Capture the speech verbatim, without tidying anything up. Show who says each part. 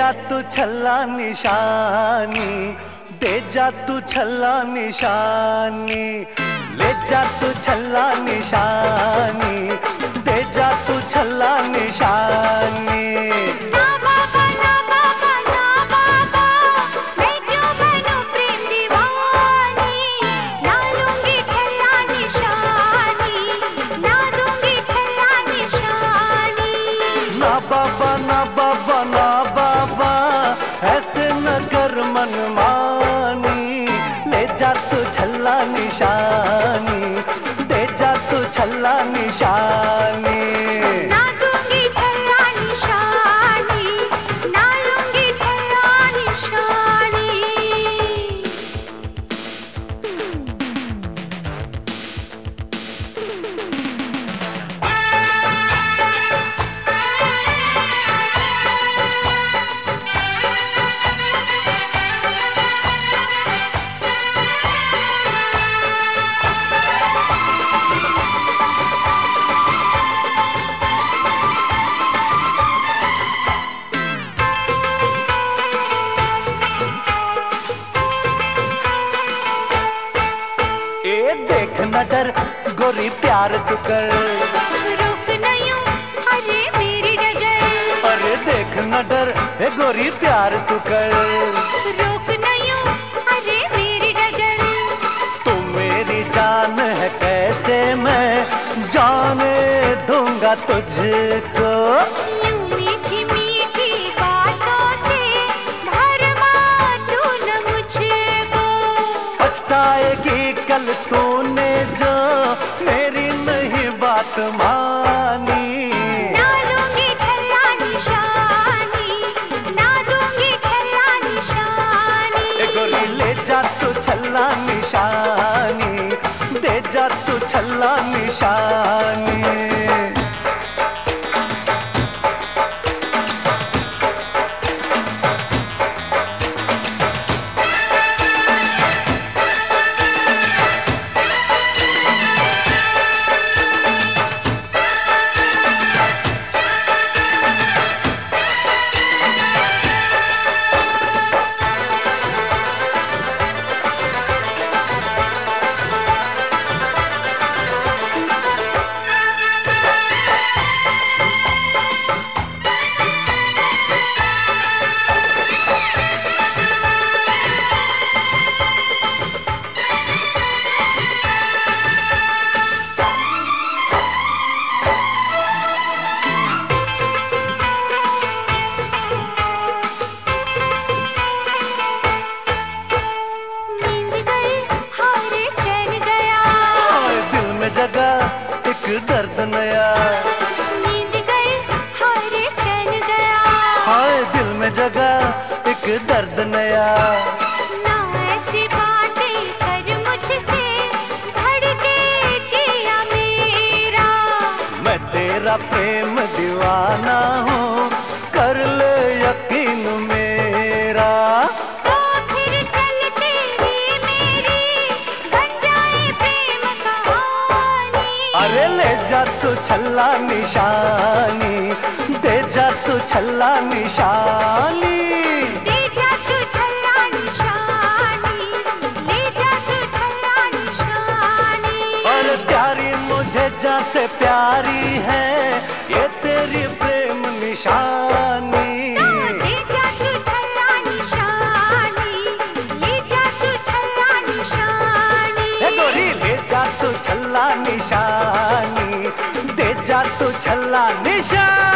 Speaker 1: जा तू छल्ला निशानी, दे जा तू छल्ला निशानी, ले जा तू छल्ला निशानी, दे जा तू छल्ला निशानी।
Speaker 2: ना बाबा ना बाबा ना बाबा, मैं क्यों बनूं प्रेम दीवानी, ना लूंगी छल्ला निशानी, ना दूंगी छल्ला निशानी।
Speaker 1: ना बाबा ना बाबा ना बाबा, ऐसे न कर मनमानी, ले जा तू छल्ला निशानी, दे जा तू छल्ला निशानी।
Speaker 2: ना दूंगी छल्ला निशानी, ना लूंगी छल्ला निशानी।
Speaker 1: ए देख न डर गोरी प्यार तू कर,
Speaker 2: रुक नहीं अरे मेरी डगर,
Speaker 1: अरे देख न डर ए गोरी प्यार तू कर,
Speaker 2: रुक नहीं अरे मेरी डगर।
Speaker 1: तू मेरी जान है कैसे मैं जाने दूंगा तुझको।
Speaker 2: यूं मीठी मीठी बातों से भरमा तू न मुझको,
Speaker 1: पछताएगी कल तूने जो मेरी नहीं बात मानी।
Speaker 2: ना लूंगी छल्ला निशानी, ना दूंगी छल्ला निशानी।
Speaker 1: ए गोरी ले जा तू छल्ला निशानी, दे जा तू छल्ला निशानी। जगा एक दर्द नया,
Speaker 2: नींद गई हारे चैन गया,
Speaker 1: हाय दिल में जगा एक दर्द नया।
Speaker 2: ना ऐसी बातें कर मुझसे धड़के जिया मेरा,
Speaker 1: मैं तेरा प्रेम दीवाना हूँ कर ले यकीन मेरा।
Speaker 2: तो फिर चलते ही मेरी बन जाए प्रेम कहानी।
Speaker 1: अरे ले जा तू छल्ला निशानी, दे जा तू छल्ला निशानी,
Speaker 2: दे जा तू छल्ला निशानी, ले जा तू छल्ला निशानी।
Speaker 1: और प्यारी मुझे जा से प्यारी है ये तेरी प्रेम निशानी।
Speaker 2: ले जा तू छल्ला निशानी, ले जा तू छल्ला निशानी।
Speaker 1: ए गोरी ले जा तू छल्ला निशानी, दे जा तू छल्ला निशानी।